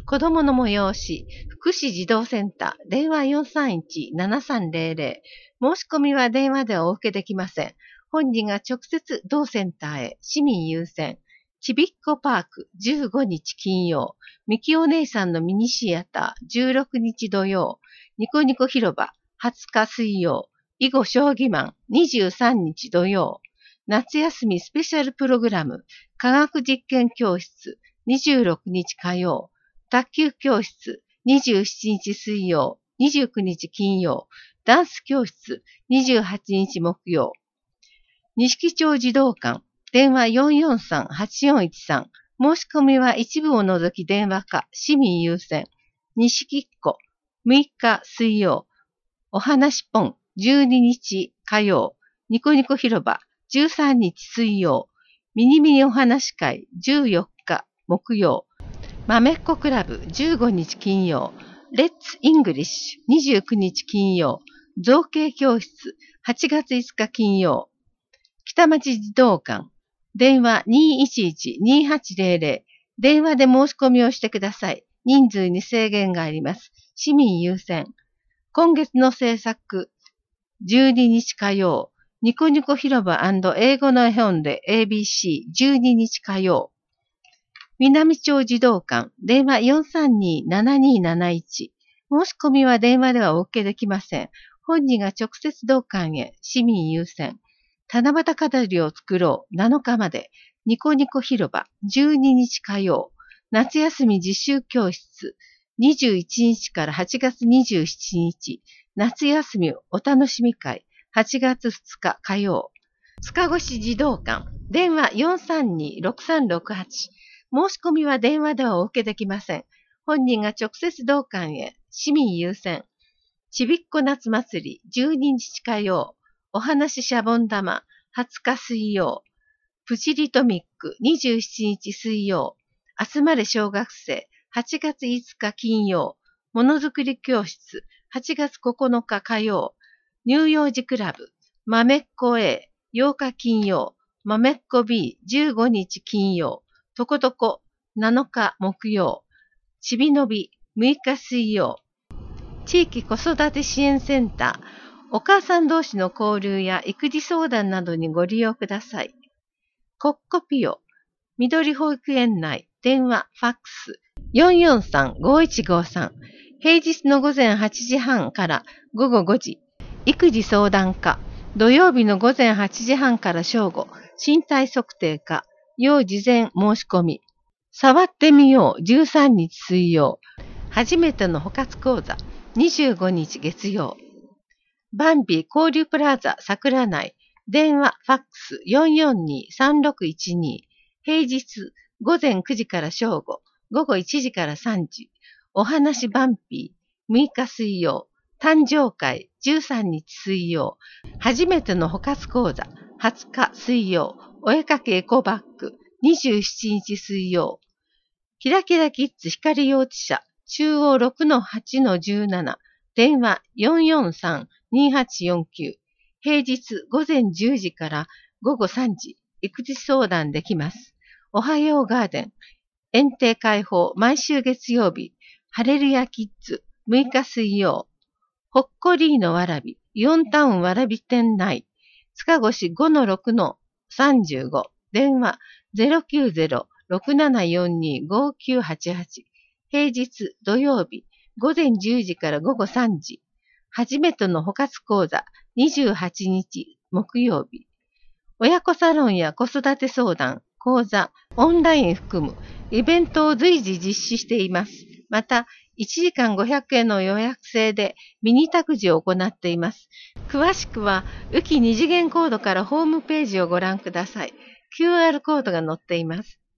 子供の催し、福祉児童センター、電話 431-7300。申し込みは電話ではお受けできません。本人が直接同センターへ、市民優先。ちびっこパーク、15日金曜。みきお姉さんのミニシアター、16日土曜。ニコニコ広場、20日水曜。囲碁将棋マン、23日土曜。夏休みスペシャルプログラム、科学実験教室、26日火曜。卓球教室、27日水曜、29日金曜。ダンス教室、28日木曜。錦町児童館、電話 443-8413。申し込みは一部を除き電話か、市民優先。錦っ子、6日水曜。お話ポン、12日火曜。ニコニコ広場、13日水曜。ミニミニお話会、14日木曜。豆っ子クラブ、15日金曜。レッツイングリッシュ、29日金曜。造形教室、8月5日金曜。北町児童館、電話 211-2800。電話で申し込みをしてください。人数に制限があります。市民優先。今月の制作、12日火曜。ニコニコ広場&英語の絵本で ABC、12日火曜。南町児童館、電話 432-7271。申し込みは電話ではお受けできません。本人が直接同館へ、市民優先。七夕飾りを作ろう、7日まで。ニコニコ広場、12日火曜。夏休み実習教室、21日から8月27日。夏休みお楽しみ会、8月2日火曜。塚越児童館、電話 432-6368。申し込みは電話ではお受けできません。本人が直接同館へ、市民優先。ちびっこ夏祭り、12日火曜。お話シャボン玉、20日水曜。プチリトミック、27日水曜。集まれ小学生、8月5日金曜。ものづくり教室、8月9日火曜。乳幼児クラブ、豆っ子 A、8日金曜。豆っ子 B、15日金曜。とことこ、7日木曜。ちびのび、6日水曜。地域子育て支援センター、お母さん同士の交流や育児相談などにご利用ください。コッコピオ、緑保育園内、電話、ファックス、443-5153。平日の午前8時半から午後5時。育児相談課、土曜日の午前8時半から正午。身体測定課、要事前申し込み。触ってみよう、13日水曜。初めての補活講座、25日月曜。バンビ交流プラザ桜内、電話、ファックス 442-3612。平日、午前9時から正午、午後1時から3時。お話バンピー、6日水曜。誕生会、13日水曜。初めての補活講座、20日水曜。お絵かきエコバッグ、27日水曜。キラキラキッズ光幼稚舎、中央 6-8-17。電話 443-2849。平日午前10時から午後3時、育児相談できます。おはようガーデン、園庭開放、毎週月曜日、ハレルヤキッズ、6日水曜。ほっこりーのわらび、イオンタウンわらび店内、塚越 5-6-35。電話 090-6742-5988。平日土曜日、午前10時から午後3時。初めての補活講座、28日木曜日。親子サロンや子育て相談、講座、オンライン含むイベントを随時実施しています。また、1時間500円の予約制でミニ託児を行っています。詳しくは、浮き二次元コードからホームページをご覧ください。QR コードが載っています。